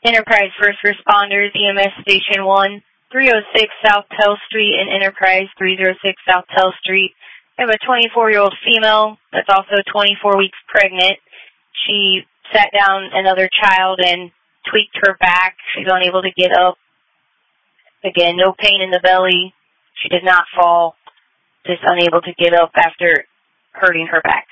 Enterprise First Responders, EMS Station 1, 306 South Tell Street, and Enterprise 306 South Tell Street. We have a 24-year-old female that's also 24 weeks pregnant. She sat down another child and tweaked her back. She's unable to get up. Again, no pain in the belly. She did not fall, just unable to get up after hurting her back.